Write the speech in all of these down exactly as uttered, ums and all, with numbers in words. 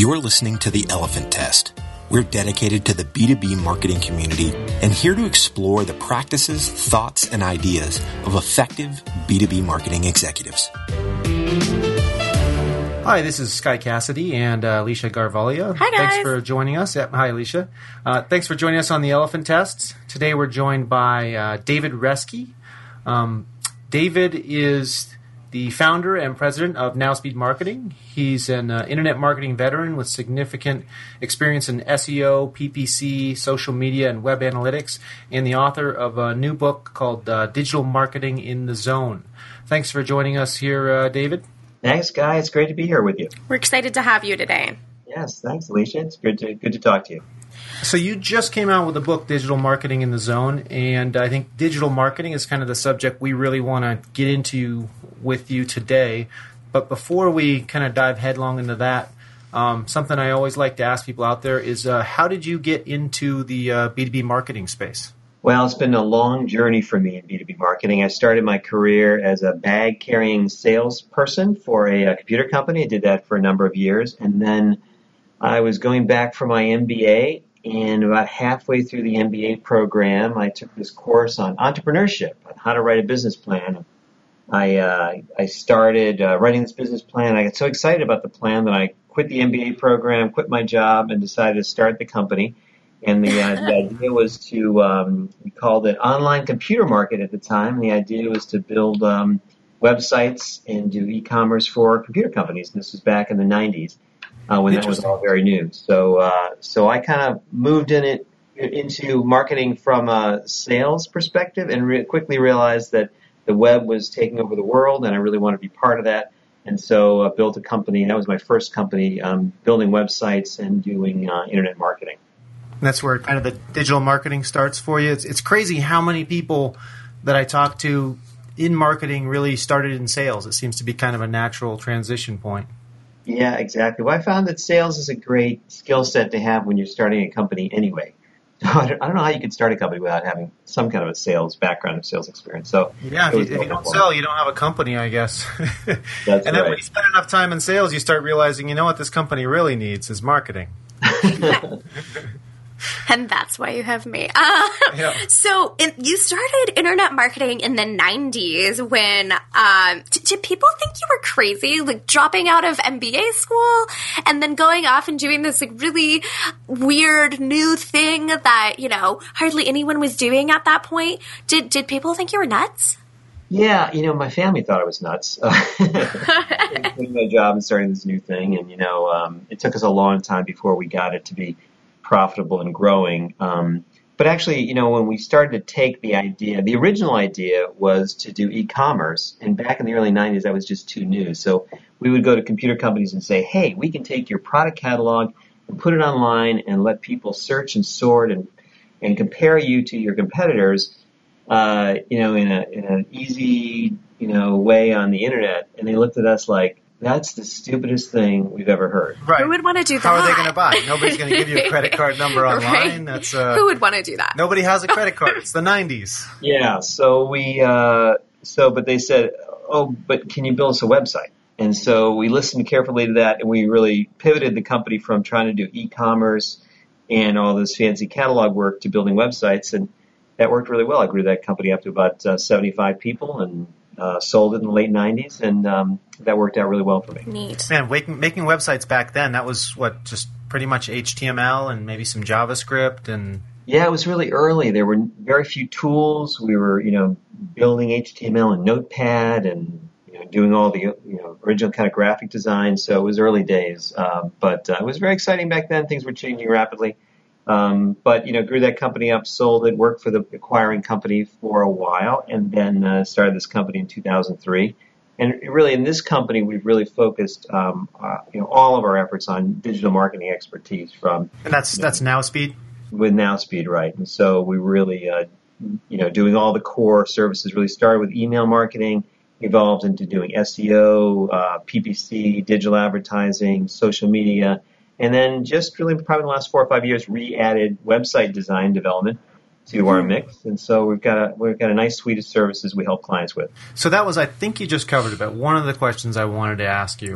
You're listening to The Elephant Test. We're dedicated to the B two B marketing community and here to explore the practices, thoughts, and ideas of effective B two B marketing executives. Hi, this is Sky Cassidy and uh, Alicia Garvalia. Hi, guys. Thanks for joining us. Yep, hi, Alicia. Uh, thanks for joining us on The Elephant Test. Today we're joined by uh, David Reske. Um, David is the founder and president of NowSpeed Marketing. He's an uh, internet marketing veteran with significant experience in S E O, P P C, social media, and web analytics, and the author of a new book called uh, Digital Marketing in the Zone. Thanks for joining us here, uh, David. Thanks, Guy. It's great to be here with you. We're excited to have you today. Yes, thanks, Alicia. It's good to good to talk to you. So you just came out with the book, Digital Marketing in the Zone, and I think digital marketing is kind of the subject we really want to get into with you today. But before we kind of dive headlong into that, um, something I always like to ask people out there is, uh, how did you get into the uh, B two B marketing space? Well, it's been a long journey for me in B two B marketing. I started my career as a bag-carrying salesperson for a, a computer company. I did that for a number of years. And then I was going back for my M B A, and about halfway through the M B A program, I took this course on entrepreneurship, on how to write a business plan. I uh, I started uh, writing this business plan. I got so excited about the plan that I quit the M B A program, quit my job, and decided to start the company. And the, uh, the idea was to, um, we called it Online Computer Market at the time. The idea was to build um, websites and do e-commerce for computer companies. And this was back in the nineties uh, when that was all very new. So uh, so I kind of moved in it into marketing from a sales perspective and re- quickly realized that the web was taking over the world and I really wanted to be part of that. And so I uh, built a company. That was my first company, um, building websites and doing uh, internet marketing. That's where kind of the digital marketing starts for you. It's, it's crazy how many people that I talk to in marketing really started in sales. It seems to be kind of a natural transition point. Yeah, exactly. Well, I found that sales is a great skill set to have when you're starting a company anyway. I don't, I don't know how you could start a company without having some kind of a sales background or sales experience. So yeah, if you, if you don't sell, you don't have a company, I guess. That's and then right. when you spend enough time in sales, you start realizing, you know what this company really needs is marketing. And that's why you have me. Uh, yeah. So in, you started internet marketing in the nineties when um, did, did people think you were crazy, like dropping out of M B A school and then going off and doing this like really weird new thing that, you know, hardly anyone was doing at that point? Did did people think you were nuts? Yeah, you know, my family thought I was nuts. Quitting my job and starting this new thing, and you know, um, it took us a long time before we got it to be profitable and growing. Um, but actually, you know, when we started to take the idea, the original idea was to do e-commerce. And back in the early nineties, that was just too new. So we would go to computer companies and say, hey, we can take your product catalog and put it online and let people search and sort and, and compare you to your competitors, uh, you know, in, a, in an easy, you know, way on the internet. And they looked at us like, that's the stupidest thing we've ever heard. Right. Who would want to do that? How are they going to buy? Nobody's going to give you a credit card number online. Right. That's uh, Who would want to do that? Nobody has a credit card. It's the nineties. Yeah. So we, uh, so, but they said, oh, but can you build us a website? And so we listened carefully to that, and we really pivoted the company from trying to do e-commerce and all this fancy catalog work to building websites, and that worked really well. I grew that company up to about uh, seventy-five people and uh, sold it in the late nineties, and um, that worked out really well for me. Neat. Man, making, making websites back then, that was what, just pretty much H T M L and maybe some JavaScript and... Yeah, it was really early. There were very few tools. We were, you know, building H T M L and Notepad and, you know, doing all the, you know, original kind of graphic design. So it was early days. Uh, but uh, it was very exciting back then. Things were changing rapidly. Um, but, you know, grew that company up, sold it, worked for the acquiring company for a while, and then uh, started this company in two thousand three. And really, in this company, we've really focused, um, uh, you know, all of our efforts on digital marketing expertise from... And that's that's NowSpeed? With NowSpeed, right. And so we really, uh, you know, doing all the core services, really started with email marketing, evolved into doing S E O, uh, P P C, digital advertising, social media, and then just really probably in the last four or five years re-added website design development to our mix. And so we've got a, we've got a nice suite of services we help clients with. So that was, I think you just covered it, but one of the questions I wanted to ask you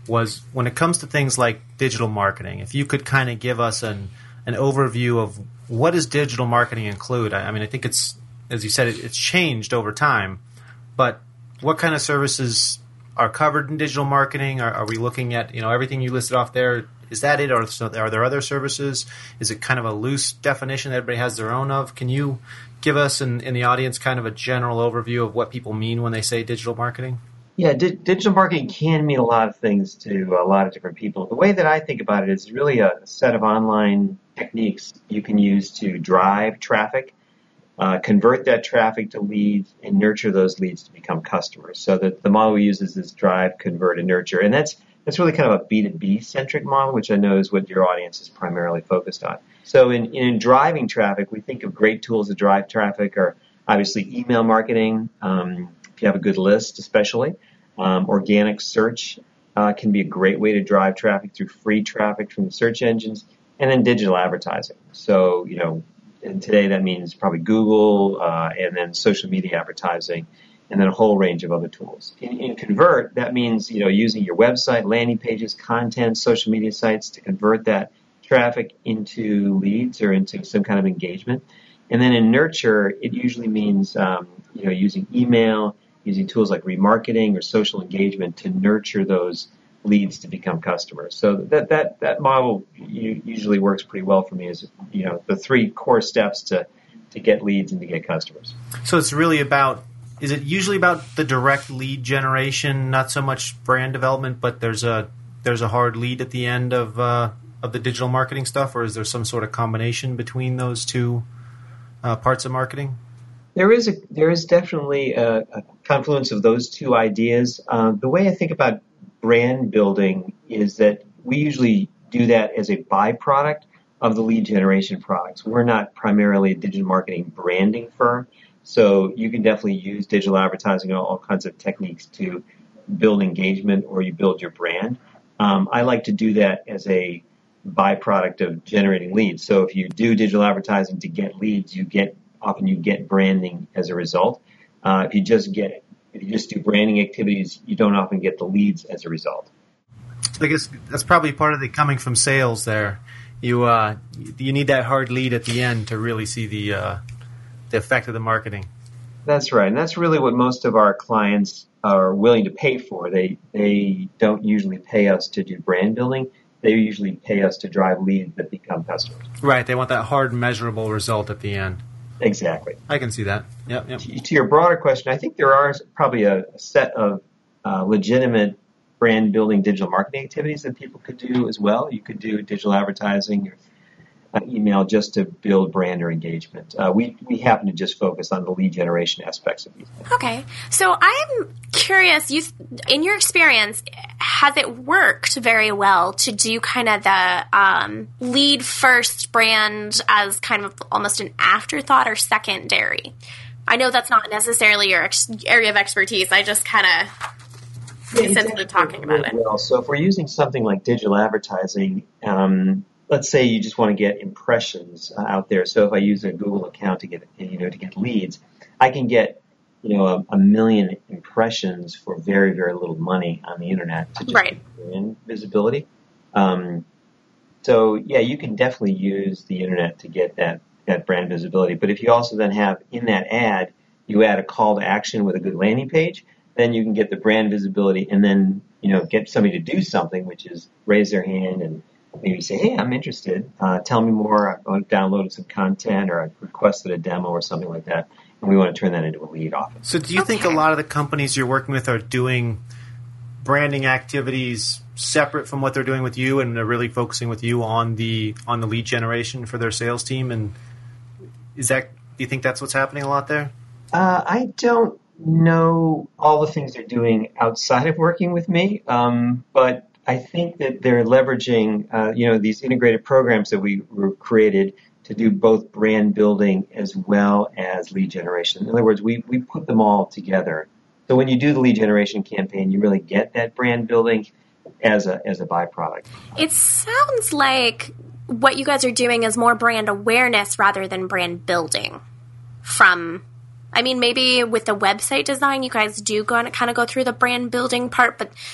was when it comes to things like digital marketing, if you could kind of give us an an overview of what does digital marketing include? I, I mean, I think it's, as you said, it, it's changed over time, but what kind of services are covered in digital marketing? Are, are we looking at, you know, everything you listed off there? Is that it, or are there other services? Is it kind of a loose definition that everybody has their own of? Can you give us in, in the audience kind of a general overview of what people mean when they say digital marketing? Yeah, di- digital marketing can mean a lot of things to a lot of different people. The way that I think about it is really a set of online techniques you can use to drive traffic, uh, convert that traffic to leads, and nurture those leads to become customers. So the, the model we use is this drive, convert, and nurture. And that's that's really kind of a B two B-centric model, which I know is what your audience is primarily focused on. So in, in driving traffic, we think of great tools to drive traffic are obviously email marketing, um, if you have a good list especially. Um, organic search uh, can be a great way to drive traffic through free traffic from the search engines, and then digital advertising. So, you know, and today that means probably Google, uh, and then social media advertising, and then a whole range of other tools. In, in Convert, that means, you know, using your website, landing pages, content, social media sites to convert that traffic into leads or into some kind of engagement. And then in Nurture, it usually means, um, you know, using email, using tools like remarketing or social engagement to nurture those leads to become customers. So that that that model usually works pretty well for me. Is, you know, the three core steps to to get leads and to get customers. So it's really about, is it usually about the direct lead generation, not so much brand development, but there's a there's a hard lead at the end of uh, of the digital marketing stuff, or is there some sort of combination between those two uh, parts of marketing? There is a there is definitely a, a confluence of those two ideas. Uh, the way I think about brand building is that we usually do that as a byproduct of the lead generation products. We're not primarily a digital marketing branding firm, so you can definitely use digital advertising and all kinds of techniques to build engagement or you build your brand. Um, I like to do that as a byproduct of generating leads. So if you do digital advertising to get leads, you get often you get branding as a result. Uh, if you just get if you just do branding activities, you don't often get the leads as a result. I guess that's probably part of the coming from sales there. You uh, you need that hard lead at the end to really see the uh, the effect of the marketing. That's right, and that's really what most of our clients are willing to pay for. They they don't usually pay us to do brand building. They usually pay us to drive leads that become customers. Right, they want that hard measurable result at the end. Exactly. I can see that. Yep, yep. To, to your broader question, I think there are probably a, a set of uh, legitimate brand building digital marketing activities that people could do as well. You could do digital advertising or uh, email just to build brand or engagement. Uh, we, we happen to just focus on the lead generation aspects of these things. Okay. So I'm curious, you, in your experience, has it worked very well to do kind of the um, lead first brand as kind of almost an afterthought or secondary? I know that's not necessarily your ex- area of expertise. I just kind of Yeah, sensitive talking about it. Well, so if we're using something like digital advertising, um, let's say you just want to get impressions uh, out there. So if I use a Google account to get, you know, to get leads, I can get, you know, a, a million impressions for very, very little money on the internet to just right. brand visibility. Um, so yeah, you can definitely use the internet to get that, that brand visibility. But if you also then have in that ad, you add a call to action with a good landing page, then you can get the brand visibility and then, you know, get somebody to do something, which is raise their hand and maybe say, hey, I'm interested. Uh, tell me more. I want to download some content or I requested a demo or something like that. And we want to turn that into a lead often. So do you Okay. think a lot of the companies you're working with are doing branding activities separate from what they're doing with you, and they're really focusing with you on the on the lead generation for their sales team? And is that, do you think that's what's happening a lot there? Uh, I don't know all the things they're doing outside of working with me, um, but I think that they're leveraging, uh, you know, these integrated programs that we were created to do both brand building as well as lead generation. In other words, we, we put them all together. So when you do the lead generation campaign, you really get that brand building as a as a byproduct. It sounds like what you guys are doing is more brand awareness rather than brand building. From, I mean, maybe with the website design, you guys do go and kind of go through the brand building part, but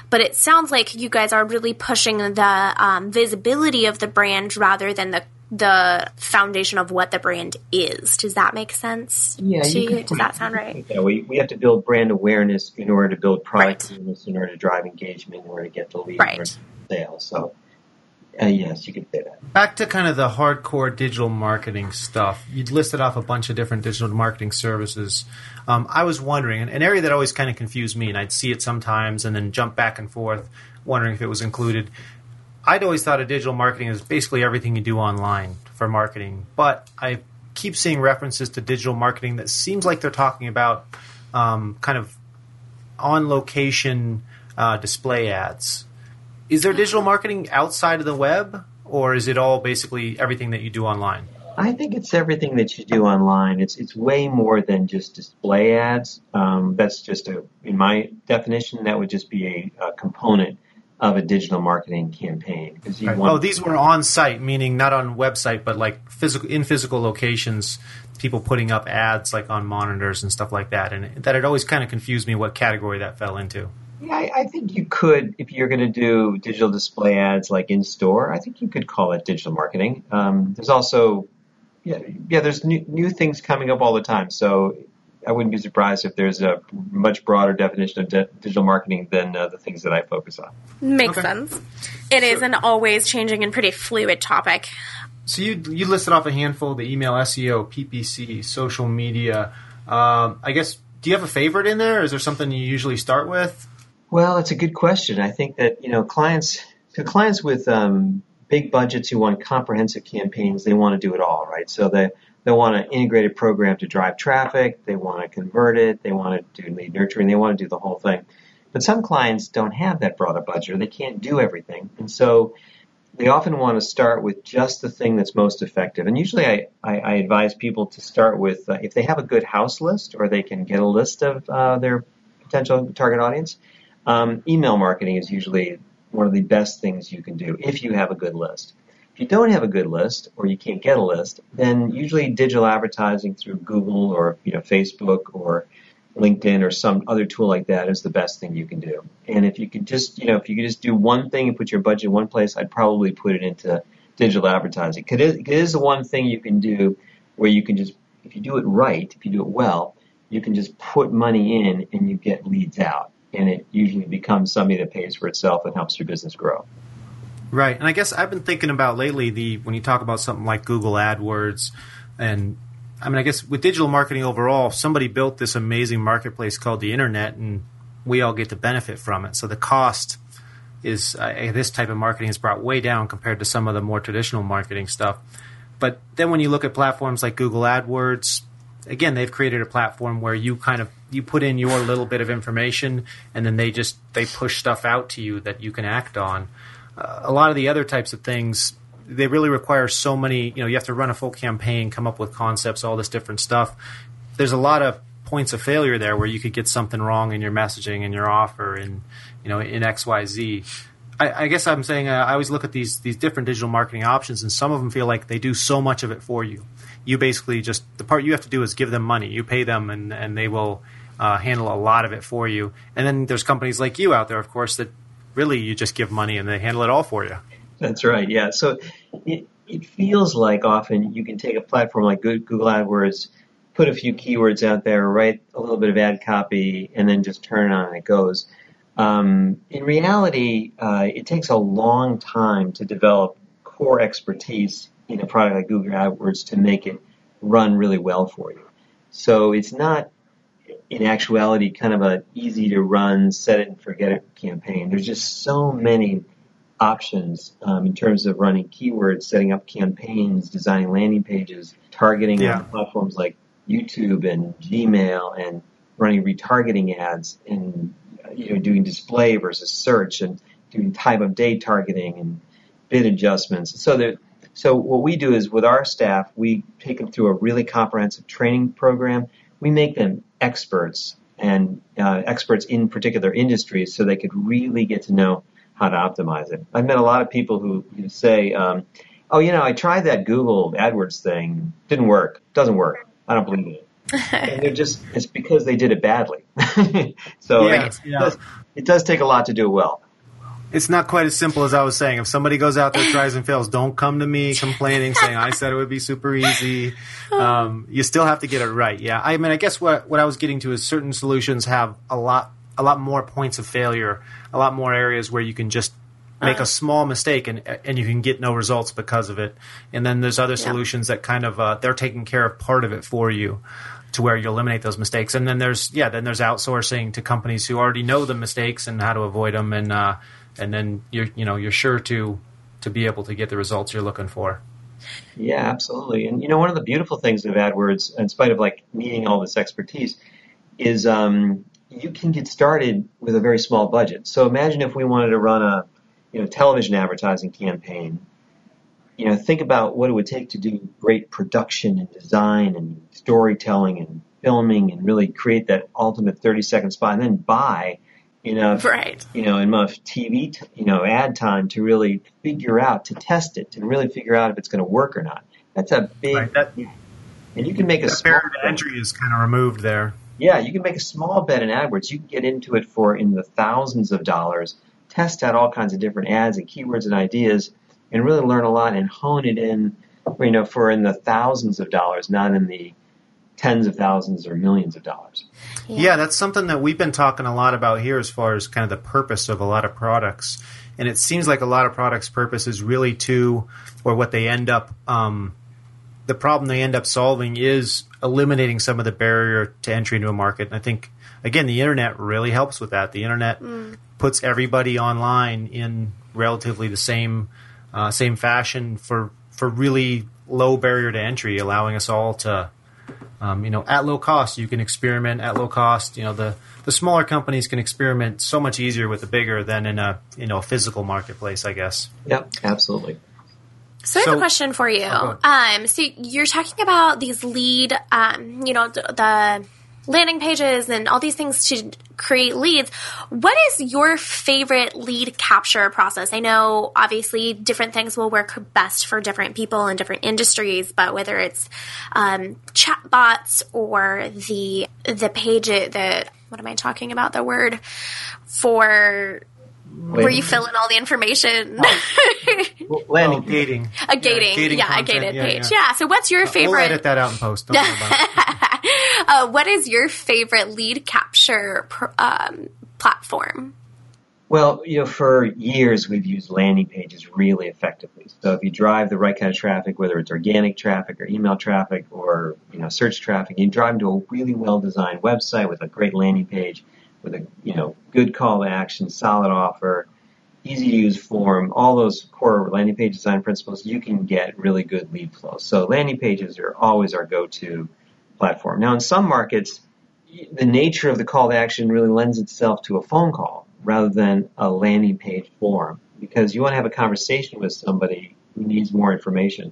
but it sounds like you guys are really pushing the um, visibility of the brand rather than the the foundation of what the brand is. Does that make sense Yeah, to you you? can- Does that sound right? Yeah, we, we have to build brand awareness in order to build product Right. awareness, in order to drive engagement, in order to get the lead, Right. in order to sales. So, uh, yes, you could say that. Back to kind of the hardcore digital marketing stuff. You'd listed off a bunch of different digital marketing services. Um, I was wondering, an area that always kind of confused me, and I'd see it sometimes and then jump back and forth, wondering if it was included. I'd always thought of digital marketing as basically everything you do online for marketing, but I keep seeing references to digital marketing that seems like they're talking about um, kind of on-location uh, display ads. Is there digital marketing outside of the web, or is it all basically everything that you do online? I think it's everything that you do online. It's it's way more than just display ads. Um, that's just a, in my definition, that would just be a, a component of a digital marketing campaign. Because you want, Oh, these were on site, meaning not on website, but like physical in physical locations. People putting up ads like on monitors and stuff like that, and that had always kind of confused me what category that fell into. Yeah, I, I think you could, if you're going to do digital display ads like in store, I think you could call it digital marketing. Um, there's also, yeah, yeah, there's new, new things coming up all the time. So I wouldn't be surprised if there's a much broader definition of di- digital marketing than uh, the things that I focus on. Makes Okay. sense. It is an always changing and pretty fluid topic. So you you listed off a handful: the email S E O, P P C, social media. Um, I guess, do you have a favorite in there? Or is there something you usually start with? Well, it's a good question. I think that, you know, clients, to clients with um, big budgets who want comprehensive campaigns, they want to do it all, right? So they, they want an integrated program to drive traffic, they want to convert it, they want to do lead nurturing, they want to do the whole thing. But some clients don't have that broader budget, or they can't do everything. And so they often want to start with just the thing that's most effective. And usually I, I, I advise people to start with, uh, if they have a good house list, or they can get a list of uh, their potential target audience, Um, email marketing is usually one of the best things you can do if you have a good list. If you don't have a good list, or you can't get a list, then usually digital advertising through Google or, you know, Facebook or LinkedIn or some other tool like that is the best thing you can do. And if you could just, you know, if you could just do one thing and put your budget in one place, I'd probably put it into digital advertising. Because it, it is the one thing you can do where you can just, if you do it right, if you do it well, you can just put money in and you get leads out. And it usually becomes something that pays for itself and helps your business grow. Right, and I guess I've been thinking about lately the when you talk about something like Google AdWords, and I mean I guess with digital marketing overall, somebody built this amazing marketplace called the internet, and we all get to benefit from it. So the cost is uh, this type of marketing is brought way down compared to some of the more traditional marketing stuff. But then when you look at platforms like Google AdWords, again, they've created a platform where you kind of you put in your little bit of information, and then they just they push stuff out to you that you can act on. Uh, a lot of the other types of things, they really require so many. You know, you have to run a full campaign, come up with concepts, all this different stuff. There's a lot of points of failure there where you could get something wrong in your messaging and your offer, and you know, in X Y Z. I, I guess I'm saying uh, I always look at these these different digital marketing options, and some of them feel like they do so much of it for you. You basically just, the part you have to do is give them money. You pay them, and, and they will uh, handle a lot of it for you. And then there's companies like you out there, of course, that really you just give money and they handle it all for you. That's right, yeah. So it, it feels like often you can take a platform like Google AdWords, put a few keywords out there, write a little bit of ad copy, and then just turn it on and it goes. Um, in reality, uh, it takes a long time to develop core expertise in a product like Google AdWords to make it run really well for you. So it's not, in actuality, kind of a easy to run, set it and forget it campaign. There's just so many options um, in terms of running keywords, setting up campaigns, designing landing pages, targeting Yeah. on platforms like YouTube and Gmail, and running retargeting ads, and you know, doing display versus search, and doing time of day targeting and bid adjustments. So there. So what we do is with our staff, we take them through a really comprehensive training program. We make them experts and uh, experts in particular industries so they could really get to know how to optimize it. I've met a lot of people who, who say, um, oh, you know, I tried that Google AdWords thing. Didn't work. Doesn't work. I don't believe it. and they're just, it's because they did it badly. so Yeah, it, yeah. does, it does take a lot to do it well. It's not quite as simple as I was saying. If somebody goes out there, tries and fails, don't come to me complaining, saying I said it would be super easy. Um, you still have to get it right. Yeah, I mean, I guess what what I was getting to is certain solutions have a lot a lot more points of failure, a lot more areas where you can just make a small mistake and and you can get no results because of it. And then there's other solutions that kind of uh, they're taking care of part of it for you, to where you eliminate those mistakes. And then there's yeah, then there's outsourcing to companies who already know the mistakes and how to avoid them, and uh, and then you're you know you're sure to to be able to get the results you're looking for. Yeah, absolutely. And you know, one of the beautiful things of AdWords, in spite of like needing all this expertise, is um, you can get started with a very small budget. So imagine if we wanted to run a you know television advertising campaign. You know, think about what it would take to do great production and design and storytelling and filming and really create that ultimate thirty second spot, and then buy enough, Right. you know, enough T V, t- you know, ad time to really figure out, to test it, to really figure out if it's going to work or not. That's a big, Right, that- and you can make a The small barrier to entry is kind of removed there. yeah, you can make a small bet in AdWords. You can get into it for in the thousands of dollars, test out all kinds of different ads and keywords and ideas, and really learn a lot and hone it in, you know, for in the thousands of dollars, not in the tens of thousands or millions of dollars. Yeah, that's something that we've been talking a lot about here as far as kind of the purpose of a lot of products. And it seems like a lot of products' purpose is really to, or what they end up, um, the problem they end up solving is eliminating some of the barrier to entry into a market. And I think, again, the internet really helps with that. The internet mm. puts everybody online in relatively the same uh, same fashion for for really low barrier to entry, allowing us all to Um, you know, at low cost, you can experiment at low cost. You know, the, the smaller companies can experiment so much easier with the bigger than in a, you know, physical marketplace, I guess. Yep, absolutely. So I have So- a question for you. Oh, um, so you're talking about these lead, um, you know, the, the landing pages and all these things to create leads. What is your favorite lead capture process? I know obviously different things will work best for different people in different industries, but whether it's um, chatbots or the the page, the what am I talking about? The word for where you fill in all the information. Well, landing Oh, gating. A gating, Yeah, gating yeah, a content, gated yeah, page. yeah. Yeah. So what's your We'll favorite? edit that out in post. Don't worry about it. uh, what is your favorite lead capture pr- um, platform? Well, you know, for years we've used landing pages really effectively. So if you drive the right kind of traffic, whether it's organic traffic or email traffic or, you know, search traffic, you drive them to a really well-designed website with a great landing page, with a, you know, good call to action, solid offer, easy to use form, all those core landing page design principles, you can get really good lead flow. So landing pages are always our go-to platform. Now, in some markets, the nature of the call to action really lends itself to a phone call rather than a landing page form, because you want to have a conversation with somebody who needs more information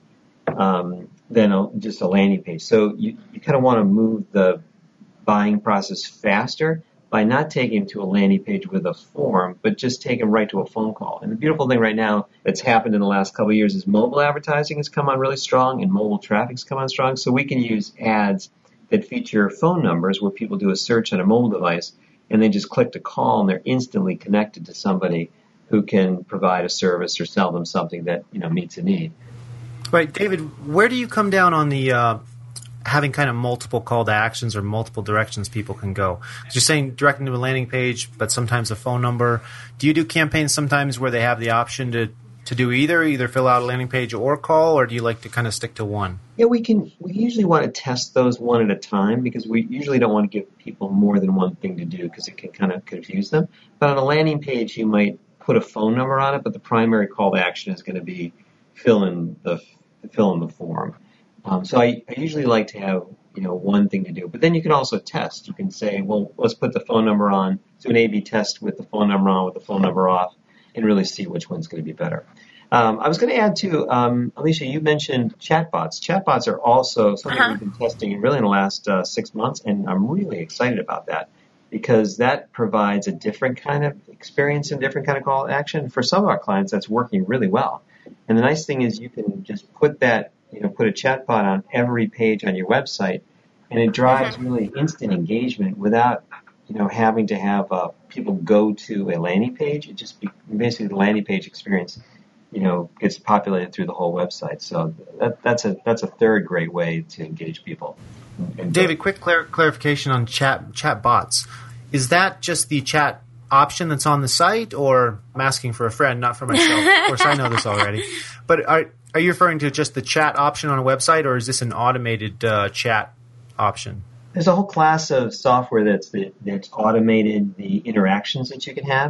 um, than a, just a landing page. So you, you kind of want to move the buying process faster by not taking them to a landing page with a form, but just take them right to a phone call. And the beautiful thing right now that's happened in the last couple of years is mobile advertising has come on really strong and mobile traffic's come on strong. So we can use ads that feature phone numbers where people do a search on a mobile device and they just click to call and they're instantly connected to somebody who can provide a service or sell them something that, you know, meets a need. Right, David, where do you come down on the uh, having kind of multiple call to actions or multiple directions people can go? 'Cause you're saying directing to a landing page, but sometimes a phone number. Do you do campaigns sometimes where they have the option to, to do either, either fill out a landing page or call, or do you like to kind of stick to one? Yeah, we can. We usually want to test those one at a time because we usually don't want to give people more than one thing to do because it can kind of confuse them. But on a landing page, you might put a phone number on it, but the primary call to action is going to be fill in the fill in the form. Um, so I, I usually like to have, you know, one thing to do. But then you can also test. You can say, well, let's put the phone number on, do an A B test with the phone number on, with the phone number off, and really see which one's going to be better. Um, I was going to add too, um, Alicia, you mentioned chatbots. Chatbots are also something Uh-huh. we've been testing really in the last uh, six months, and I'm really excited about that because that provides a different kind of experience and different kind of call to action. For some of our clients, that's working really well. And the nice thing is you can just put that, you know, put a chatbot on every page on your website, and it drives really instant engagement without, you know, having to have uh, people go to a landing page. It just be, basically the landing page experience, you know, gets populated through the whole website. So that, that's a that's a third great way to engage people. And David, quick clar- clarification on chat chat bots. Is that just the chat option that's on the site, or I'm asking for a friend, not for myself? Of course, I know this already. But are are you referring to just the chat option on a website, or is this an automated uh, chat option? There's a whole class of software that's the, that's automated the interactions that you can have.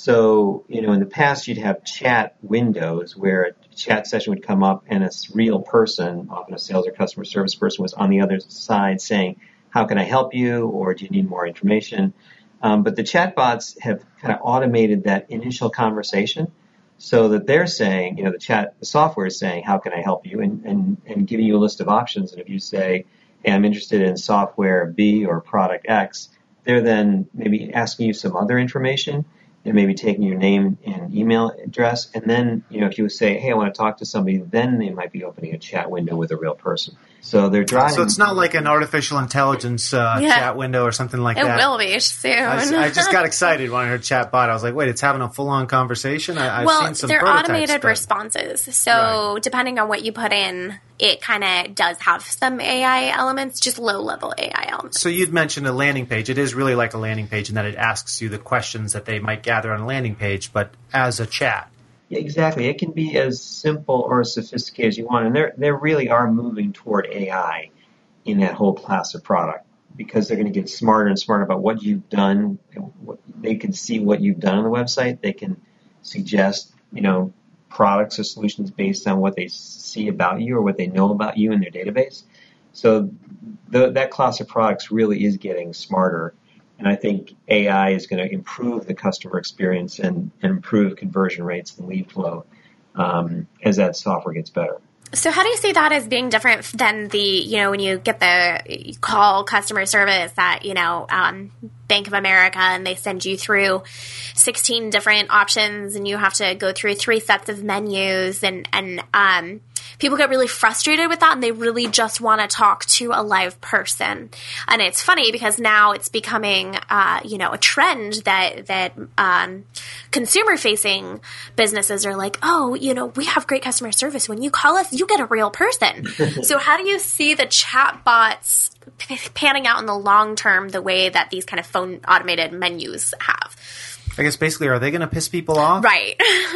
So, you know, in the past you'd have chat windows where a chat session would come up and a real person, often a sales or customer service person, was on the other side saying, how can I help you, or do you need more information? Um, but the chatbots have kind of automated that initial conversation so that they're saying, you know, the chat, the software is saying, how can I help you, and, and, and giving you a list of options. And if you say, hey, I'm interested in software B or product X, they're then maybe asking you some other information. They're maybe taking your name and email address. And then, you know, if you say, hey, I want to talk to somebody, then they might be opening a chat window with a real person. So they're driving. So it's not like an artificial intelligence uh, Yeah. chat window or something like It that. will be soon. I, I just got excited when I heard chat bot. I was like, wait, it's having a full-on conversation? I, I've well, seen some they're prototypes, automated but- responses. So Right. depending on what you put in, it kind of does have some A I elements, just low-level A I elements. So you'd mentioned a landing page. It is really like a landing page in that it asks you the questions that they might gather on a landing page, but as a chat. Yeah, exactly. It can be as simple or as sophisticated as you want. And they they really are moving toward A I in that whole class of product, because they're going to get smarter and smarter about what you've done. What, they can see what you've done on the website. They can suggest, you know, products or solutions based on what they see about you or what they know about you in their database. So the, that class of products really is getting smarter. And I think A I is going to improve the customer experience and, and improve conversion rates and lead flow um, as that software gets better. So how do you see that as being different than the, you know, when you get the you call customer service at, you know, um, Bank of America and they send you through sixteen different options and you have to go through three sets of menus, and, and um, people get really frustrated with that and they really just want to talk to a live person. And it's funny because now it's becoming, uh, you know, a trend that, that um, consumer-facing businesses are like, oh, you know, we have great customer service. When you call us, you get a real person. So how do you see the chatbots p- panning out in the long term the way that these kind of phone automated menus have? I guess basically, are they going to piss people off? Right.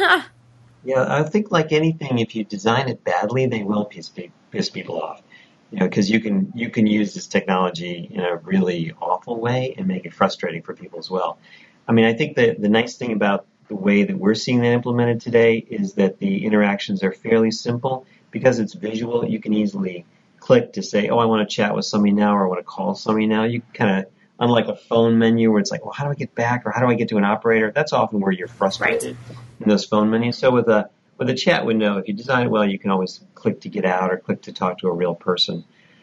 Yeah, I think like anything, if you design it badly, they will piss, pe- piss people off. You know, because you can you can use this technology in a really awful way and make it frustrating for people as well. I mean, I think that the nice thing about the way that we're seeing that implemented today is that the interactions are fairly simple. Because it's visual, you can easily click to say, oh, I want to chat with somebody now, or I want to call somebody now. You kind of, unlike a phone menu where it's like, well, how do I get back, or how do I get to an operator? That's often where you're frustrated in those phone menus. So with a with a chat window, if you design it well, you can always click to get out or click to talk to a real person.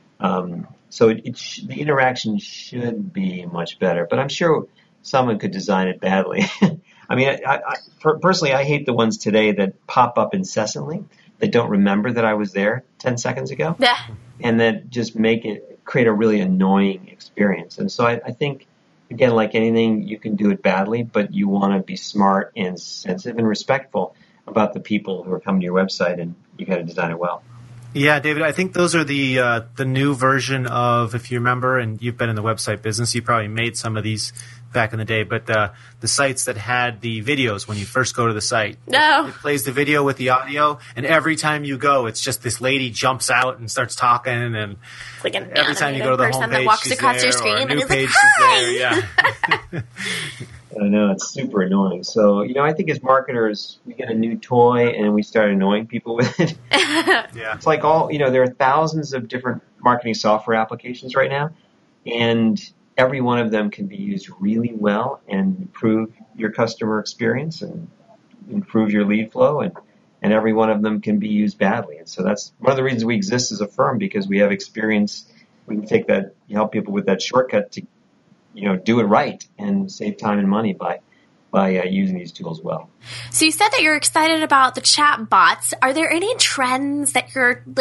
Um, so it, it sh- the interaction should be much better. But I'm sure someone could design it badly. I mean, I, I, per- personally, I hate the ones today that pop up incessantly. That don't remember that I was there ten seconds ago, Yeah. and that just make it create a really annoying experience. And so I, I think, again, like anything, you can do it badly, but you want to be smart and sensitive and respectful about the people who are coming to your website, and you got to design it well. Yeah, David, I think those are the uh, the new version of, if you remember, and you've been in the website business, you probably made some of these back in the day, but uh, the sites that had the videos when you first go to the site. No. It plays the video with the audio, and every time you go, it's just this lady jumps out and starts talking, and It's like an every time you go to the person homepage, that walks she's across there, your screen or a and new is like, page, hi! she's there. Yeah. I know, it's super annoying. So, you know, I think as marketers, we get a new toy and we start annoying people with it. Yeah. It's like all, you know, there are thousands of different marketing software applications right now, and every one of them can be used really well and improve your customer experience and improve your lead flow, and, and every one of them can be used badly. And so that's one of the reasons we exist as a firm, because we have experience. We can take that, help people with that shortcut to, you know, do it right and save time and money by by uh, using these tools well. So you said that you're excited about the chat bots. Are there any trends that you're like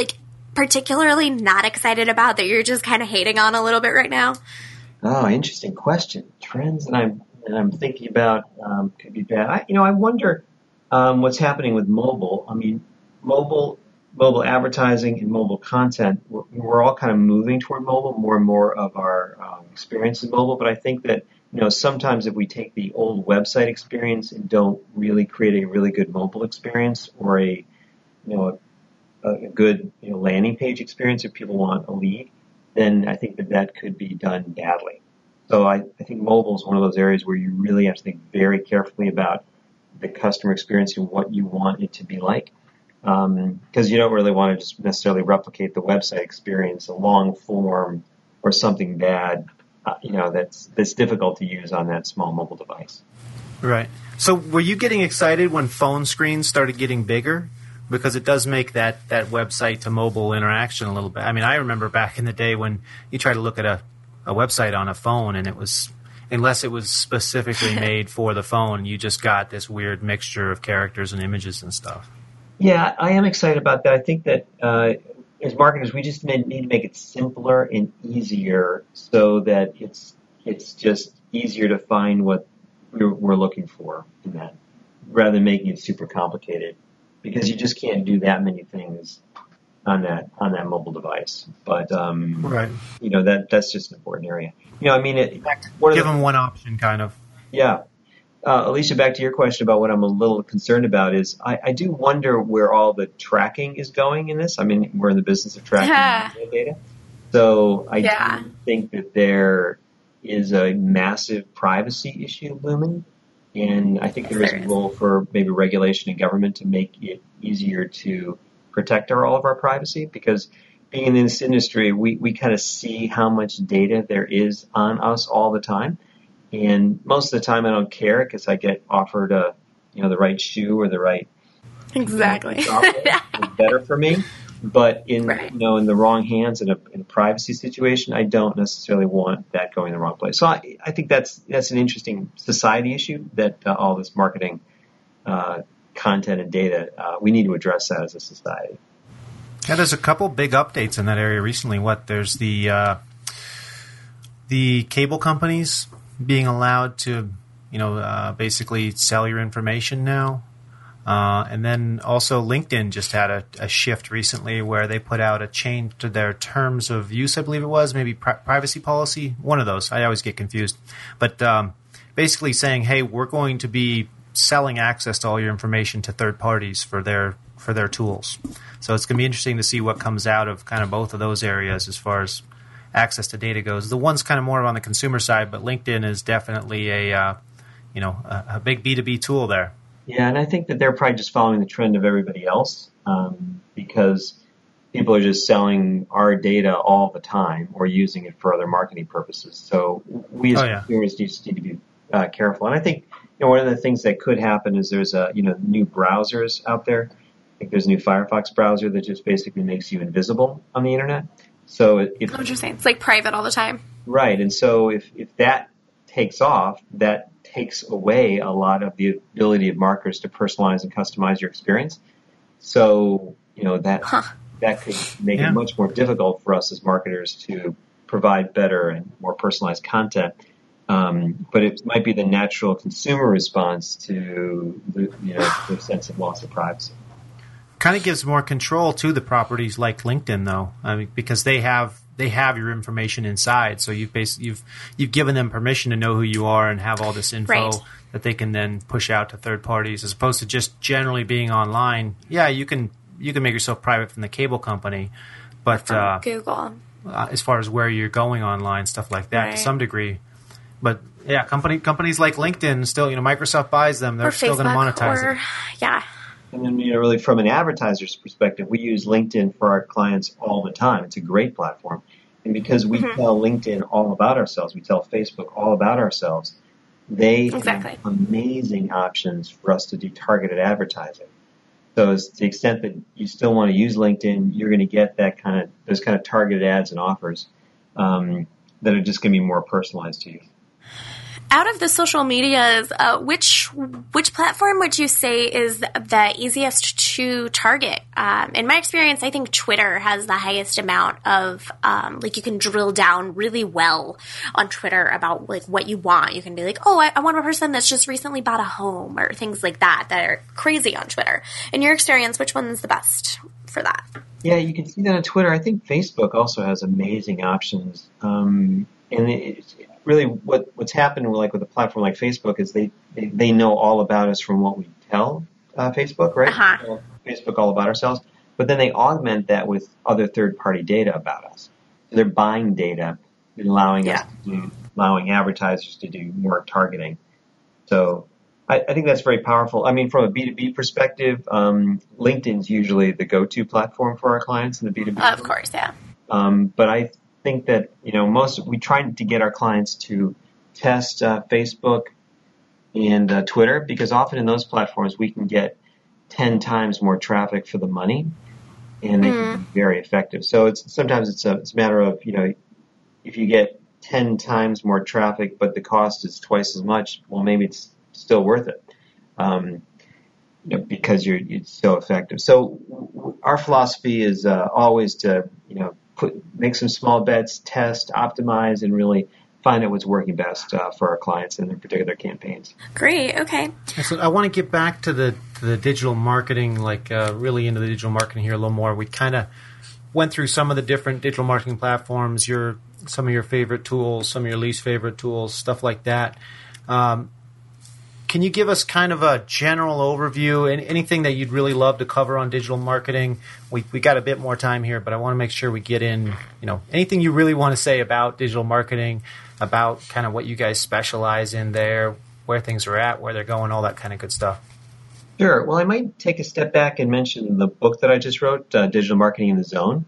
particularly not excited about that you're just kind of hating on a little bit right now? Oh, interesting question. Trends that I'm that I'm thinking about um, could be bad. I, you know, I wonder um, what's happening with mobile. I mean, mobile mobile advertising and mobile content. We're, we're all kind of moving toward mobile. More and more of our um, experience is mobile. But I think that you know sometimes if we take the old website experience and don't really create a really good mobile experience or a you know a, a good you know landing page experience if people want a lead, then I think that that could be done badly. So I, I think mobile is one of those areas where you really have to think very carefully about the customer experience and what you want it to be like. Because um, you don't really want to just necessarily replicate the website experience, a long form or something bad, uh, you know, that's that's difficult to use on that small mobile device. Right. So were you getting excited when phone screens started getting bigger? Because it does make that, that website to mobile interaction a little bit. I mean, I remember back in the day when you try to look at a, a website on a phone and it was, unless it was specifically made for the phone, you just got this weird mixture of characters and images and stuff. Yeah, I am excited about that. I think that uh, as marketers, we just need to make it simpler and easier so that it's it's just easier to find what we're, we're looking for in that, rather than making it super complicated. Because you just can't do that many things on that on that mobile device. But um, right, you know that that's just an important area. You know, I mean, it, one of give the, them one option, kind of. Yeah, uh, Alicia, back to your question about what I'm a little concerned about is I, I do wonder where all the tracking is going in this. I mean, we're in the business of tracking Yeah. data, so I Yeah. do think that there is a massive privacy issue looming. And I think there is a role for maybe regulation and government to make it easier to protect our, all of our privacy, because being in this industry, we, we kind of see how much data there is on us all the time. And most of the time I don't care because I get offered a, you know, the right shoe or the right Exactly. you know, it's better for me. But in Right. you know in the wrong hands in a, in a privacy situation, I don't necessarily want that going the wrong place. So I, I think that's that's an interesting society issue that uh, all this marketing uh, content and data uh, we need to address that as a society. Yeah, there's a couple big updates in that area recently. What there's the uh, the cable companies being allowed to you know uh, basically sell your information now. Uh, and then also LinkedIn just had a, a shift recently where they put out a change to their terms of use, I believe it was, maybe pri- privacy policy, one of those. I always get confused. But um, basically saying, hey, we're going to be selling access to all your information to third parties for their for their tools. So it's going to be interesting to see what comes out of kind of both of those areas as far as access to data goes. The one's kind of more on the consumer side, but LinkedIn is definitely a uh, you know a, a big B two B tool there. Yeah, and I think that they're probably just following the trend of everybody else um, because people are just selling our data all the time or using it for other marketing purposes. So we as Oh, yeah. consumers just need to be uh, careful. And I think you know one of the things that could happen is there's a you know new browsers out there. I think there's a new Firefox browser that just basically makes you invisible on the internet. So it, if What you're saying? It's like private all the time. right, and so if if that takes off, that takes away a lot of the ability of marketers to personalize and customize your experience. So, you know, that Huh. that could make Yeah. it much more difficult for us as marketers to provide better and more personalized content. Um, but it might be the natural consumer response to the, you know, the sense of loss of privacy. Kind of gives more control to the properties like LinkedIn, though, I mean, because they have they have your information inside. So you've basically you've you've given them permission to know who you are and have all this info Right. that they can then push out to third parties, as opposed to just generally being online. Yeah, you can you can make yourself private from the cable company, but From uh, Google. uh, as far as where you're going online, stuff like that, Right. to some degree. But yeah, company companies like LinkedIn still, you know, Microsoft buys them. They're Or still going to Facebook. monetize Or, it. yeah. And then, you know, really from an advertiser's perspective, we use LinkedIn for our clients all the time. It's a great platform. And because we Mm-hmm. tell LinkedIn all about ourselves, we tell Facebook all about ourselves, they Exactly. have amazing options for us to do targeted advertising. So as to the extent that you still want to use LinkedIn, you're going to get that kind of, those kind of targeted ads and offers um, that are just going to be more personalized to you. Out of the social medias, uh, which which platform would you say is the easiest to target? Um, in my experience, I think Twitter has the highest amount of um, like you can drill down really well on Twitter about like what you want. You can be like, oh, I, I want a person that's just recently bought a home or things like that that are crazy on Twitter. In your experience, which one's the best for that? Yeah, you can see that on Twitter. I think Facebook also has amazing options, um, and it's really what what's happened like with a platform like Facebook is they, they, they know all about us from what we tell uh, Facebook, right? Uh-huh. We tell Facebook all about ourselves, but then they augment that with other third-party data about us. So they're buying data and allowing yeah. us to do, allowing advertisers to do more targeting. So I, I think that's very powerful. I mean, from a B two B perspective, um, LinkedIn's usually the go-to platform for our clients in the B two B. Of course, yeah. Um, but I think that, you know, most, we try to get our clients to test uh, Facebook and uh, Twitter, because often in those platforms we can get ten times more traffic for the money, and they mm. can be very effective. So it's sometimes it's a, it's a matter of, you know, if you get ten times more traffic but the cost is twice as much, well, maybe it's still worth it, um, you know, because you're it's so effective. So w- our philosophy is uh, always to, you know, put make some small bets, test, optimize, and really find out what's working best uh, for our clients in their particular campaigns. Great. Okay. So I want to get back to the to the digital marketing, like uh, really into the digital marketing here a little more. We kind of went through some of the different digital marketing platforms, your some of your favorite tools, some of your least favorite tools, stuff like that. Um, Can you give us kind of a general overview and anything that you'd really love to cover on digital marketing? We we got a bit more time here, but I want to make sure we get in, you know, anything you really want to say about digital marketing, about kind of what you guys specialize in there, where things are at, where they're going, all that kind of good stuff. Sure. Well, I might take a step back and mention the book that I just wrote, uh, Digital Marketing in the Zone.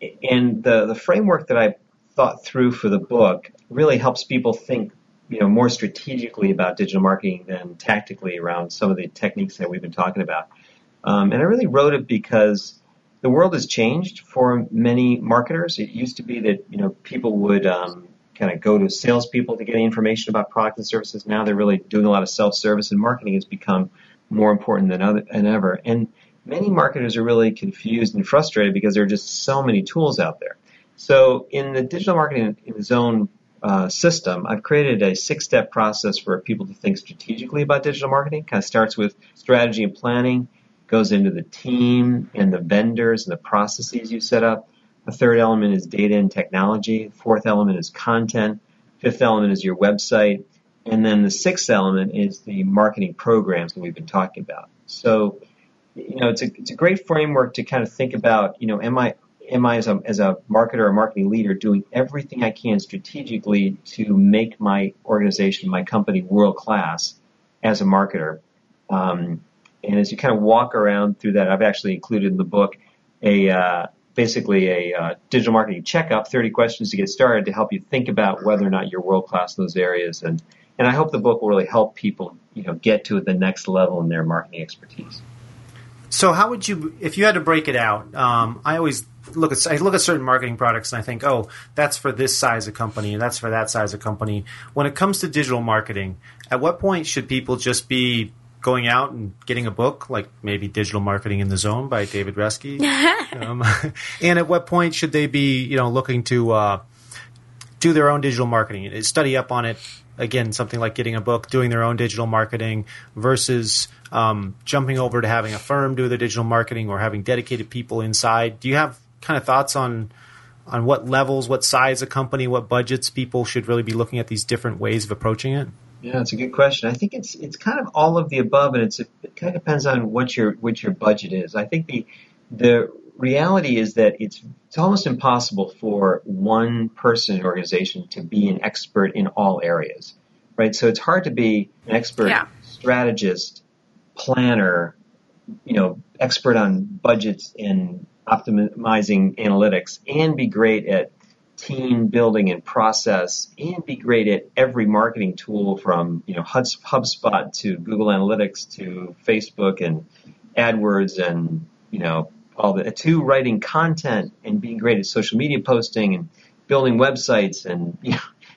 And the, the framework that I thought through for the book really helps people think, you know, more strategically about digital marketing than tactically around some of the techniques that we've been talking about. Um, and I really wrote it because the world has changed for many marketers. It used to be that, you know, people would um, kind of go to salespeople to get information about products and services. Now they're really doing a lot of self-service, and marketing has become more important than, other, than ever. And many marketers are really confused and frustrated because there are just so many tools out there. So in the Digital Marketing in the Zone Uh, system, I've created a six-step process for people to think strategically about digital marketing. Kind of starts with strategy and planning, goes into the team and the vendors and the processes you set up. The third element is data and technology. The fourth element is content. Fifth element is your website. And then the sixth element is the marketing programs that we've been talking about. So, you know, it's a, it's a great framework to kind of think about, you know, am I Am I, as a, as a marketer or marketing leader, doing everything I can strategically to make my organization, my company, world-class as a marketer? Um, and as you kind of walk around through that, I've actually included in the book a uh, basically a uh, digital marketing checkup, thirty questions to get started to help you think about whether or not you're world-class in those areas. And, and I hope the book will really help people, you know, get to the next level in their marketing expertise. So how would you, if you had to break it out, um, I always look at I look at certain marketing products and I think, oh, that's for this size of company and that's for that size of company. When it comes to digital marketing, at what point should people just be going out and getting a book, like maybe Digital Marketing in the Zone by David Reske? um, and at what point should they be, you know, looking to uh, do their own digital marketing, study up on it? Again, something like getting a book, doing their own digital marketing versus um, jumping over to having a firm do the digital marketing or having dedicated people inside. Do you have kind of thoughts on on what levels, what size of company, what budgets people should really be looking at these different ways of approaching it? Yeah, it's a good question. I think it's it's kind of all of the above, and it's it kind of depends on what your what your budget is. I think the the reality is that it's it's almost impossible for one person or organization to be an expert in all areas, right? So it's hard to be an expert yeah. strategist, planner, you know, expert on budgets and optimizing analytics, and be great at team building and process, and be great at every marketing tool from, you know, HubSpot to Google Analytics to Facebook and AdWords and, you know, all the, to writing content and being great at social media posting and building websites and, you know,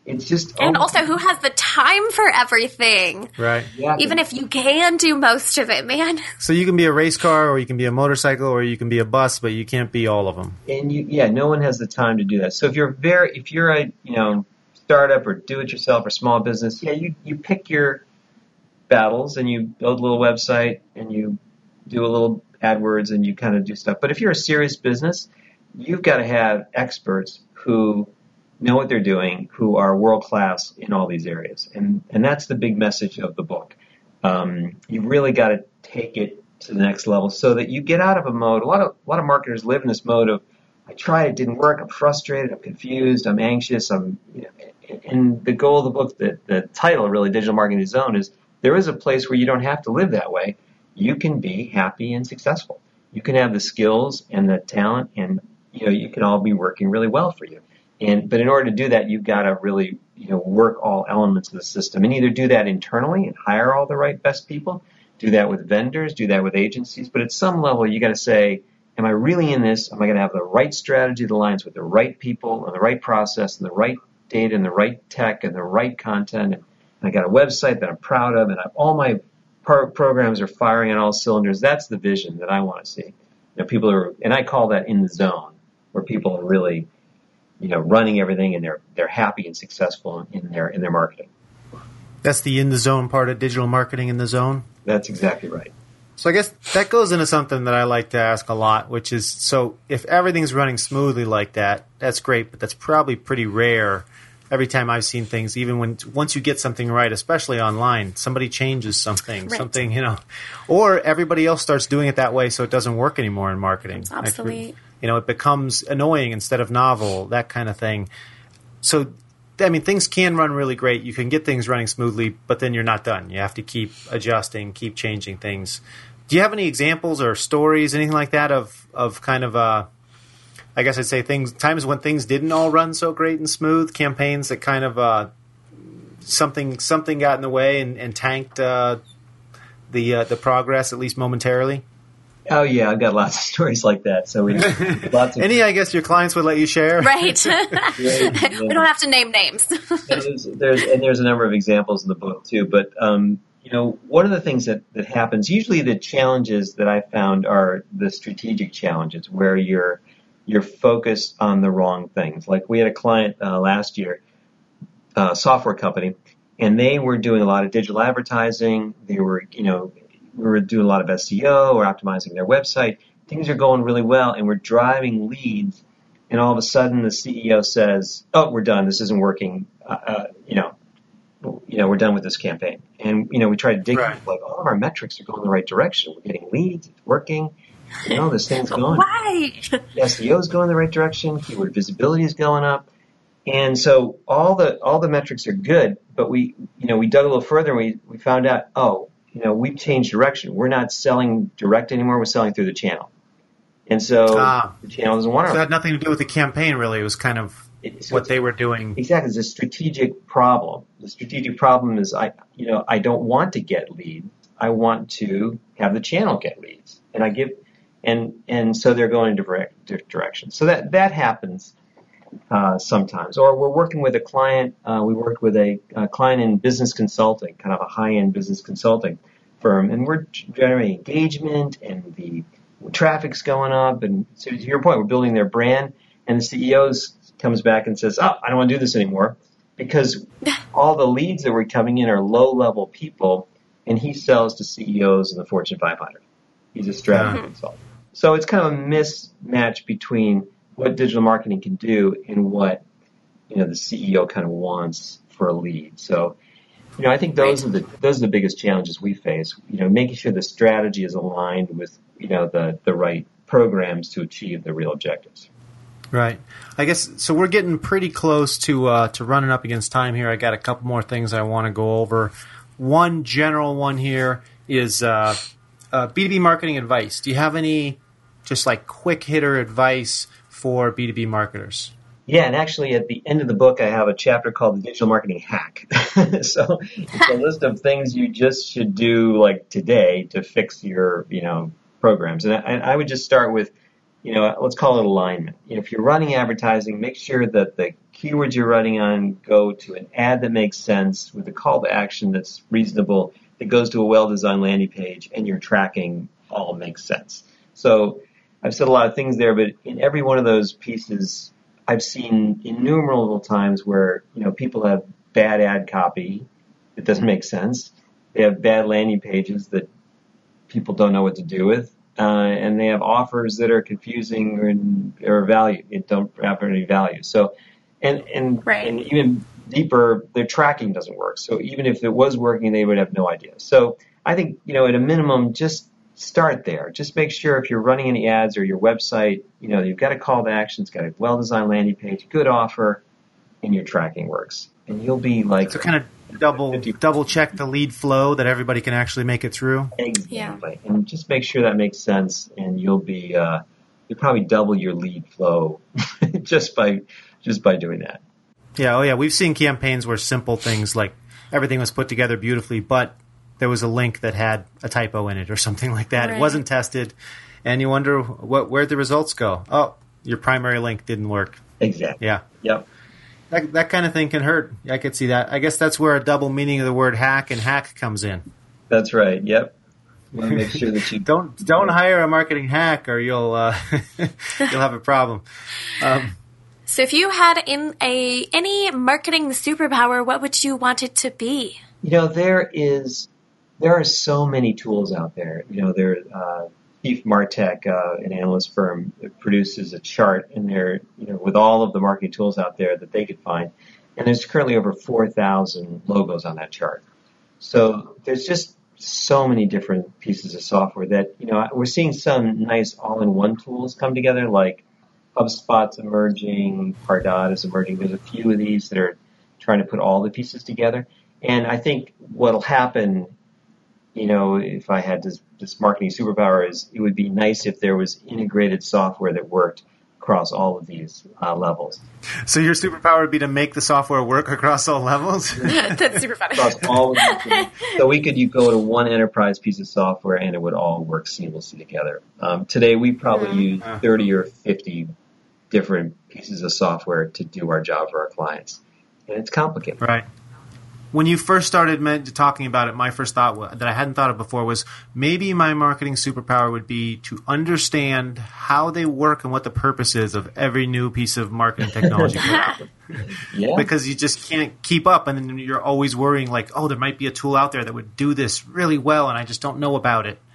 it's just and oh, also, who has the time for everything? Right. yeah, Even if you can do most of it, man. So you can be a race car, or you can be a motorcycle, or you can be a bus, but you can't be all of them. and you yeah, no one has the time to do that. So if you're very if you're a you know startup or do it yourself or small business, yeah, you you pick your battles and you build a little website and you do a little AdWords and you kind of do stuff. But if you're a serious business, you've got to have experts who know what they're doing, who are world class in all these areas, and and that's the big message of the book. Um, you really got to take it to the next level so that you get out of a mode. A lot of a lot of marketers live in this mode of, I tried, it didn't work, I'm frustrated, I'm confused, I'm anxious, I'm you know, and the goal of the book, the the title really, Digital Marketing Zone, is there is a place where you don't have to live that way. You can be happy and successful. You can have the skills and the talent, and you know you can all be working really well for you. And but in order to do that, you've got to really you know work all elements of the system, and either do that internally and hire all the right best people, do that with vendors, do that with agencies. But at some level, you got to say, am I really in this? Am I going to have the right strategy that aligns with the right people and the right process and the right data and the right tech and the right content? And, and I got a website that I'm proud of, and I've, all my pro- programs are firing on all cylinders. That's the vision that I want to see. You know, people are, and I call that in the zone, where people are really, you know, running everything, and they're they're happy and successful in their in their marketing. That's the in the zone part of digital marketing in the zone. That's exactly right. So I guess that goes into something that I like to ask a lot, which is, so if everything's running smoothly like that, that's great, but that's probably pretty rare. Every time I've seen things, even when once you get something right, especially online, somebody changes something, Right. something, you know, or everybody else starts doing it that way, so it doesn't work anymore in marketing. It's obsolete. Like, you know, it becomes annoying instead of novel, that kind of thing. So, I mean, things can run really great. You can get things running smoothly, but then you're not done. You have to keep adjusting, keep changing things. Do you have any examples or stories, anything like that, of, of kind of, uh, I guess I'd say things, times when things didn't all run so great and smooth, campaigns that kind of uh, something something got in the way and, and tanked uh, the uh, the progress, at least momentarily? Oh yeah, I've got lots of stories like that. So we lots of Any, I guess, your clients would let you share? Right. yeah, yeah. We don't have to name names. there's, there's and there's a number of examples in the book too. But um, you know, one of the things that, that happens, usually the challenges that I found are the strategic challenges, where you're you're focused on the wrong things. Like we had a client uh, last year, a software company, and they were doing a lot of digital advertising. They were, you know, we were doing a lot of S E O, we're optimizing their website. Things are going really well, and we're driving leads. And all of a sudden, the C E O says, "Oh, we're done. This isn't working. Uh, uh, you know, you know, we're done with this campaign." And you know, we tried to dig Right. deep, like all of our metrics are going the right direction. We're getting leads. It's working. You know, this thing's going. Why? S E O is going the right direction. Keyword visibility is going up. And so all the all the metrics are good, but we you know we dug a little further and we, we found out, oh, you know, we've changed direction. We're not selling direct anymore, we're selling through the channel. And so Ah. the channel doesn't want So it our had nothing to do with the campaign, really. It was kind of it- so what it's- they were doing. Exactly, it's a strategic problem. The strategic problem is I you know, I don't want to get leads. I want to have the channel get leads. And I give and and so they're going in direct, different directions. So that that happens Uh, sometimes. Or we're working with a client, uh, we worked with a, a client in business consulting, kind of a high-end business consulting firm, and we're generating engagement, and the traffic's going up, and so to your point, we're building their brand, and the C E O comes back and says, oh, I don't want to do this anymore, because all the leads that were coming in are low-level people, and he sells to C E Os in the Fortune five hundred. He's a strategy Yeah. consultant. So it's kind of a mismatch between what digital marketing can do and what, you know, the C E O kind of wants for a lead. So, you know, I think those Right. are the those are the biggest challenges we face. You know, making sure the strategy is aligned with, you know, the the right programs to achieve the real objectives. Right. I guess, so we're getting pretty close to uh, to running up against time here. I got a couple more things I want to go over. One general one here is uh, uh, B two B marketing advice. Do you have any just like quick hitter advice for B two B marketers? Yeah, and actually at the end of the book, I have a chapter called the Digital Marketing Hack. So it's a list of things you just should do like today to fix your, you know, programs. And I, and I would just start with you know, let's call it alignment. You know, if you're running advertising, make sure that the keywords you're running on go to an ad that makes sense with a call to action that's reasonable, that goes to a well-designed landing page, and your tracking all makes sense. So I've said a lot of things there, but in every one of those pieces, I've seen innumerable times where, you know, people have bad ad copy that doesn't make sense. They have bad landing pages that people don't know what to do with. Uh, and they have offers that are confusing and or value. It don't have any value. So, and, and, right. and even deeper, their tracking doesn't work. So even if it was working, they would have no idea. So I think, you know, at a minimum, just start there. Just make sure if you're running any ads or your website, you know, you've got a call to action, it's got a well-designed landing page, good offer, and your tracking works. And you'll be like... So kind of double fifty double check the lead flow that everybody can actually make it through. Exactly. Yeah. And just make sure that makes sense, and you'll be, uh, you'll probably double your lead flow just by just by doing that. Yeah, oh yeah, we've seen campaigns where simple things like everything was put together beautifully, but there was a link that had a typo in it or something like that. Right. It wasn't tested, and you wonder what where'd the results go? Oh, your primary link didn't work. Exactly. Yeah. Yep. That, that kind of thing can hurt. I could see that. I guess that's where a double meaning of the word hack and hack comes in. That's right. Yep. You want to make sure that you don't don't hire a marketing hack, or you'll uh, you'll have a problem. Um, So if you had in a any marketing superpower, what would you want it to be? You know, there is there are so many tools out there. You know, there uh, Keith Martech, uh, an analyst firm, produces a chart in there, you know, with all of the marketing tools out there that they could find, and there's currently over four thousand logos on that chart. So there's just so many different pieces of software that, you know, we're seeing some nice all-in-one tools come together, like HubSpot's emerging, Pardot is emerging. There's a few of these that are trying to put all the pieces together. And I think what'll happen, you know, if I had this, this marketing superpower, is it would be nice if there was integrated software that worked across all of these uh, levels. So your superpower would be to make the software work across all levels? That's super funny. Across all of these. So we could you go to one enterprise piece of software and it would all work seamlessly together. Um, today we probably mm-hmm. use thirty or fifty different pieces of software to do our job for our clients. And it's complicated. Right. When you first started talking about it, my first thought that I hadn't thought of before was maybe my marketing superpower would be to understand how they work and what the purpose is of every new piece of marketing technology. Yeah. Because you just can't keep up, and then you're always worrying like, oh, there might be a tool out there that would do this really well, and I just don't know about it.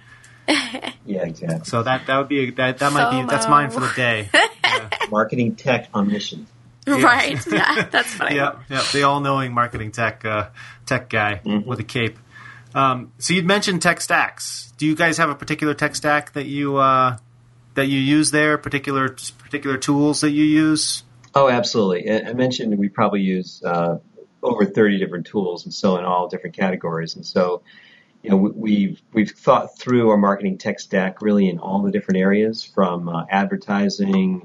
Yeah, exactly. So that that would be a, that that might be that's mine for the day. Yeah. Marketing tech omniscient. Yeah. Right. Yeah, that's funny. Yeah, yeah, the all-knowing marketing tech uh, tech guy mm-hmm. with a cape. Um, so you'd mentioned tech stacks. Do you guys have a particular tech stack that you uh, that you use there? Particular particular tools that you use? Oh, absolutely. I mentioned we probably use uh, over thirty different tools, and so in all different categories. And so, you know, we've we've thought through our marketing tech stack really in all the different areas, from uh, advertising,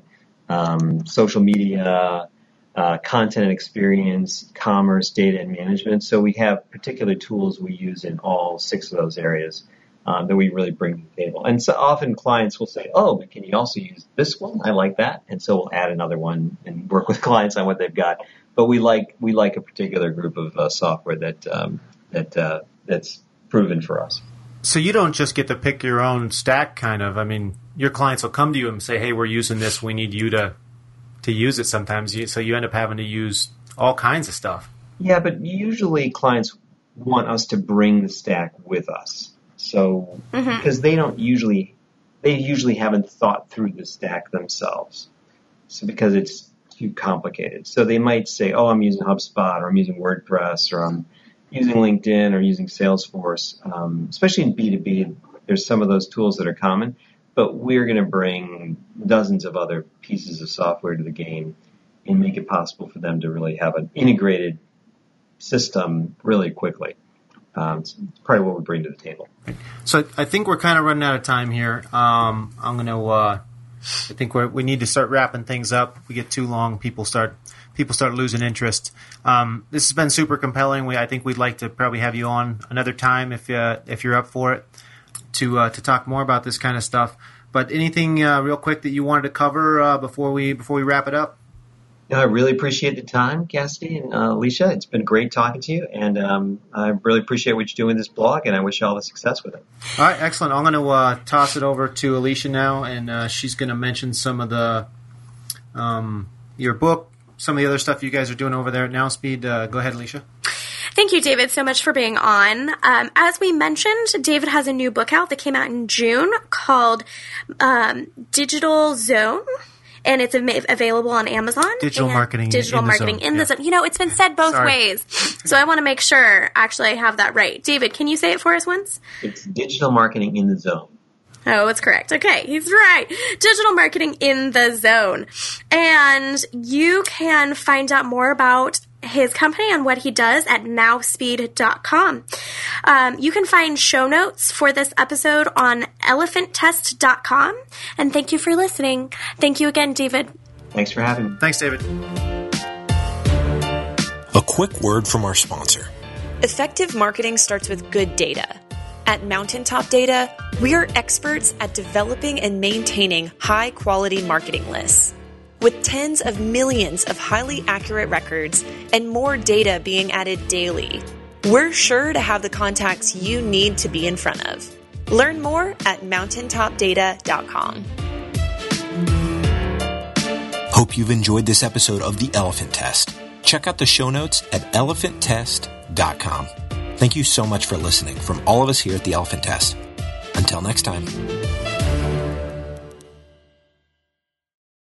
um, social media, uh, content and experience, commerce, data, and management. So we have particular tools we use in all six of those areas um, that we really bring to the table. And so often clients will say, oh, but can you also use this one? I like that. And so we'll add another one and work with clients on what they've got. But we like we like a particular group of uh, software that um, that uh, that's proven for us. So you don't just get to pick your own stack, kind of. I mean, your clients will come to you and say, hey, we're using this. We need you to to use it sometimes. You, so you end up having to use all kinds of stuff. Yeah, but usually clients want us to bring the stack with us. So mm-hmm. because they don't usually, they usually haven't thought through the stack themselves. So because it's too complicated. So they might say, oh, I'm using HubSpot, or I'm using WordPress, or I'm using LinkedIn, or using Salesforce. Um, especially in B two B, there's some of those tools that are common. But we're going to bring dozens of other pieces of software to the game and make it possible for them to really have an integrated system really quickly. Um, it's probably what we bring to the table. So I think we're kind of running out of time here. Um, I'm going to. Uh, I think we we need to start wrapping things up. If we get too long, people start people start losing interest. Um, this has been super compelling. We I think we'd like to probably have you on another time if uh, if you're up for it, to uh, to talk more about this kind of stuff. but anything uh, real quick that you wanted to cover uh, before we before we wrap it up? No, I really appreciate the time, Cassidy and uh, Alicia. It's been great talking to you, and um, I really appreciate what you're doing with this blog, and I wish you all the success with it. All right, excellent. I'm going to uh, toss it over to Alicia now, and uh, she's going to mention some of the um, your book, some of the other stuff you guys are doing over there at NowSpeed. Uh, go ahead, Alicia. Thank you, David, so much for being on. Um, as we mentioned, David has a new book out that came out in June called um, Digital Zone. And it's av- available on Amazon. Digital marketing Digital in marketing the zone. in yeah. the zone. You know, it's been said both Sorry. ways. So I want to make sure, actually, I have that right. David, can you say it for us once? It's digital marketing in the zone. Oh, it's correct. Okay, he's right. Digital marketing in the zone. And you can find out more about his company and what he does at now speed dot com. Um, you can find show notes for this episode on elephant test dot com. And thank you for listening. Thank you again, David. Thanks for having me. Thanks, David. A quick word from our sponsor. Effective marketing starts with good data. At Mountaintop Data, we are experts at developing and maintaining high-quality marketing lists. With tens of millions of highly accurate records and more data being added daily, we're sure to have the contacts you need to be in front of. Learn more at mountaintop data dot com. Hope you've enjoyed this episode of The Elephant Test. Check out the show notes at elephant test dot com. Thank you so much for listening from all of us here at The Elephant Test. Until next time.